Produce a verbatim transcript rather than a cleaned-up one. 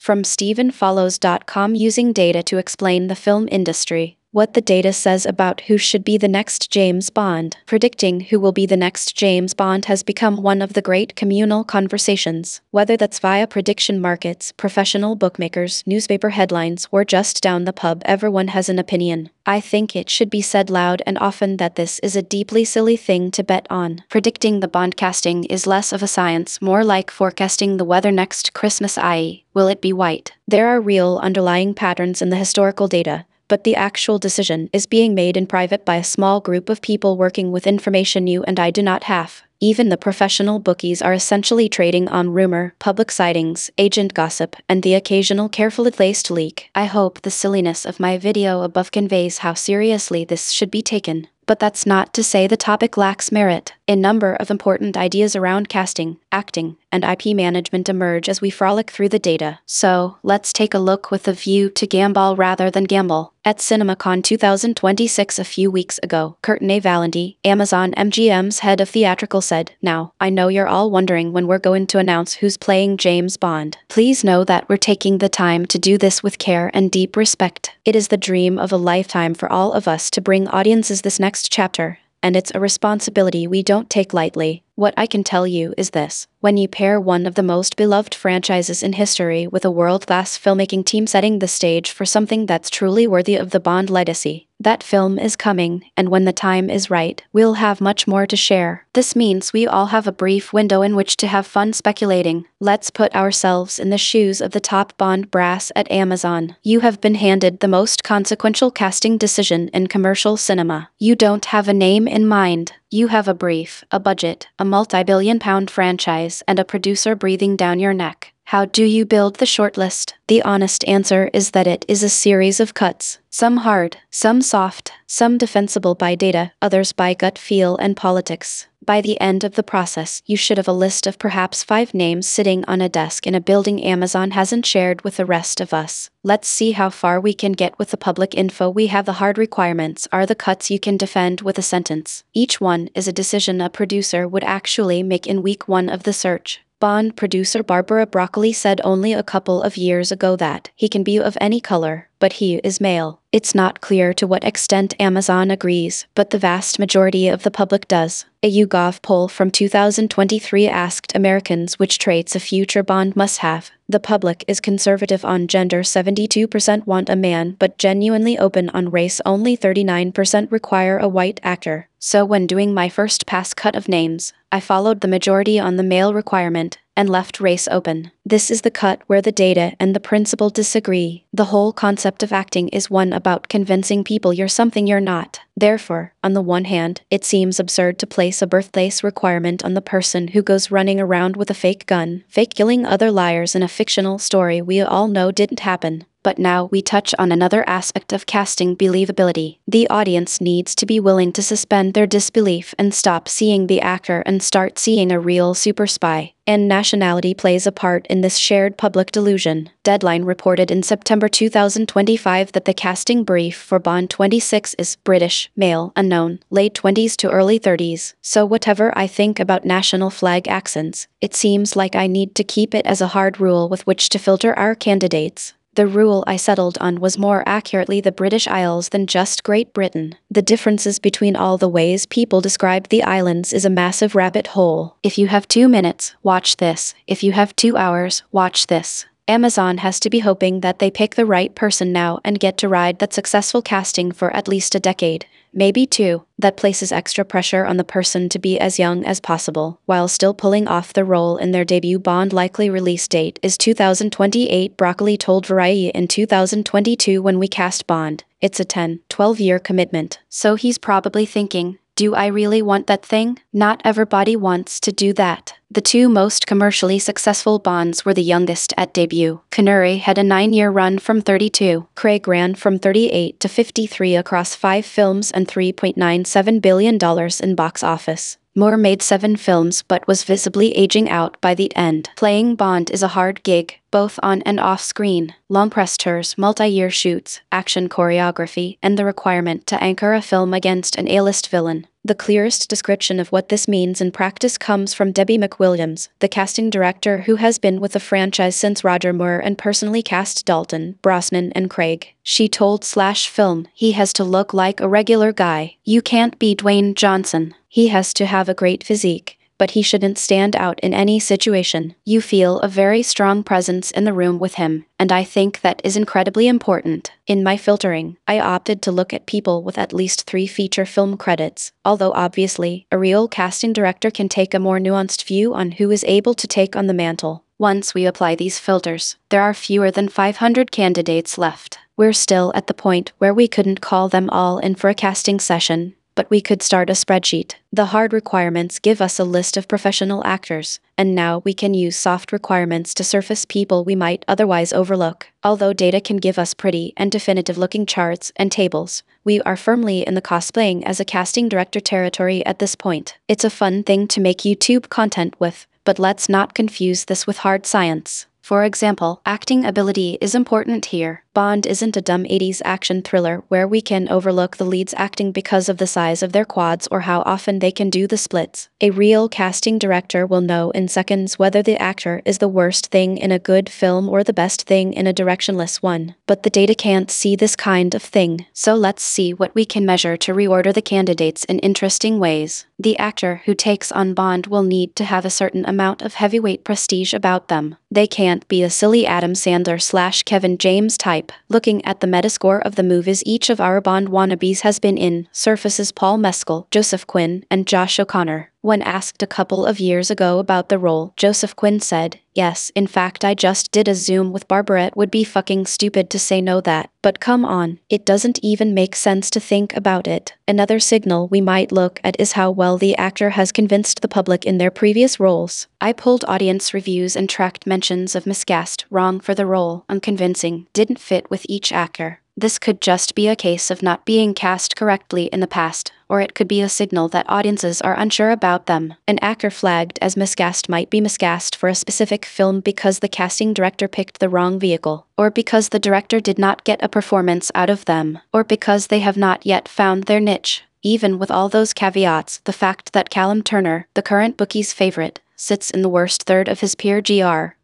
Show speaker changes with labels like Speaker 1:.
Speaker 1: From Stephen Follows dot com using data to explain the film industry. What the data says about who should be the next James Bond. Predicting who will be the next James Bond has become one of the great communal conversations. Whether that's via prediction markets, professional bookmakers, newspaper headlines, or just down the pub, everyone has an opinion. I think it should be said loud and often that this is a deeply silly thing to bet on. Predicting the Bond casting is less of a science, more like forecasting the weather next Christmas, that is, will it be white? There are real underlying patterns in the historical data, but the actual decision is being made in private by a small group of people working with information you and I do not have. Even the professional bookies are essentially trading on rumor, public sightings, agent gossip, and the occasional carefully placed leak. I hope the silliness of my video above conveys how seriously this should be taken. But that's not to say the topic lacks merit. A number of important ideas around casting, acting, and I P management emerge as we frolic through the data. So, let's take a look with a view to gamble rather than gamble. At CinemaCon two thousand twenty-six a few weeks ago, Courtney Valenti, Amazon M G M's head of theatrical, said, "Now, I know you're all wondering when we're going to announce who's playing James Bond. Please know that we're taking the time to do this with care and deep respect. It is the dream of a lifetime for all of us to bring audiences this next chapter, and it's a responsibility we don't take lightly. What I can tell you is this. When you pair one of the most beloved franchises in history with a world-class filmmaking team setting the stage for something that's truly worthy of the Bond legacy, that film is coming, and when the time is right, we'll have much more to share. This means we all have a brief window in which to have fun speculating. Let's put ourselves in the shoes of the top Bond brass at Amazon. You have been handed the most consequential casting decision in commercial cinema. You don't have a name in mind. You have a brief, a budget, a multi-billion pound franchise, and a producer breathing down your neck. How do you build the shortlist? The honest answer is that it is a series of cuts. Some hard, some soft, some defensible by data, others by gut feel and politics. By the end of the process, you should have a list of perhaps five names sitting on a desk in a building Amazon hasn't shared with the rest of us. Let's see how far we can get with the public info we have. The hard requirements are the cuts you can defend with a sentence. Each one is a decision a producer would actually make in week one of the search. Bond producer Barbara Broccoli said only a couple of years ago that he can be of any color, but he is male. It's not clear to what extent Amazon agrees, but the vast majority of the public does. A YouGov poll from two thousand twenty-three asked Americans which traits a future Bond must have. The public is conservative on gender, seventy-two percent want a man, but genuinely open on race, only thirty-nine percent require a white actor. So when doing my first pass cut of names, I followed the majority on the male requirement, and left race open. This is the cut where the data and the principle disagree. The whole concept of acting is one about convincing people you're something you're not. Therefore, on the one hand, it seems absurd to place a birthplace requirement on the person who goes running around with a fake gun, fake killing other liars in a fictional story we all know didn't happen. But now we touch on another aspect of casting believability. The audience needs to be willing to suspend their disbelief and stop seeing the actor and start seeing a real super spy. And nationality plays a part in this shared public delusion. Deadline reported in September two thousand twenty-five that the casting brief for Bond twenty-six is British, male, unknown, late twenties to early thirties. So whatever I think about national flag accents, it seems like I need to keep it as a hard rule with which to filter our candidates. The rule I settled on was more accurately the British Isles than just Great Britain. The differences between all the ways people describe the islands is a massive rabbit hole. If you have two minutes, watch this. If you have two hours, watch this. Amazon has to be hoping that they pick the right person now and get to ride that successful casting for at least a decade. Maybe two. That places extra pressure on the person to be as young as possible, while still pulling off the role in their debut. Bond likely release date is two thousand twenty-eight, Broccoli told Variety in two thousand twenty-two. When we cast Bond, it's a ten, twelve year commitment. So he's probably thinking, do I really want that thing? Not everybody wants to do that. The two most commercially successful Bonds were the youngest at debut. Connery had a nine-year run from thirty-two. Craig ran from thirty-eight to fifty-three across five films and three point nine seven billion dollars in box office. Moore made seven films but was visibly aging out by the end. Playing Bond is a hard gig, both on and off screen. Long press tours, multi-year shoots, action choreography, and the requirement to anchor a film against an A-list villain. The clearest description of what this means in practice comes from Debbie McWilliams, the casting director who has been with the franchise since Roger Moore and personally cast Dalton, Brosnan, and Craig. She told Slash Film, "He has to look like a regular guy. You can't be Dwayne Johnson. He has to have a great physique, but he shouldn't stand out in any situation. You feel a very strong presence in the room with him, and I think that is incredibly important." In my filtering, I opted to look at people with at least three feature film credits, although obviously, a real casting director can take a more nuanced view on who is able to take on the mantle. Once we apply these filters, there are fewer than five hundred candidates left. We're still at the point where we couldn't call them all in for a casting session, but we could start a spreadsheet. The hard requirements give us a list of professional actors, and now we can use soft requirements to surface people we might otherwise overlook. Although data can give us pretty and definitive-looking charts and tables, we are firmly in the cosplaying as a casting director territory at this point. It's a fun thing to make YouTube content with, but let's not confuse this with hard science. For example, acting ability is important here. Bond isn't a dumb eighties action thriller where we can overlook the lead's acting because of the size of their quads or how often they can do the splits. A real casting director will know in seconds whether the actor is the worst thing in a good film or the best thing in a directionless one. But the data can't see this kind of thing, so let's see what we can measure to reorder the candidates in interesting ways. The actor who takes on Bond will need to have a certain amount of heavyweight prestige about them. They can't be a silly Adam Sandler slash Kevin James type. Looking at the metascore of the movies each of our Bond wannabes has been in, surfaces Paul Mescal, Joseph Quinn, and Josh O'Connor. When asked a couple of years ago about the role, Joseph Quinn said, "Yes, in fact I just did a Zoom with Barbara. It would be fucking stupid to say no that. But come on, it doesn't even make sense to think about it." Another signal we might look at is how well the actor has convinced the public in their previous roles. I pulled audience reviews and tracked mentions of miscast, wrong for the role, unconvincing, didn't fit with each actor. This could just be a case of not being cast correctly in the past, or it could be a signal that audiences are unsure about them. An actor flagged as miscast might be miscast for a specific film because the casting director picked the wrong vehicle, or because the director did not get a performance out of them, or because they have not yet found their niche. Even with all those caveats, the fact that Callum Turner, the current bookie's favorite, sits in the worst third of his peer G R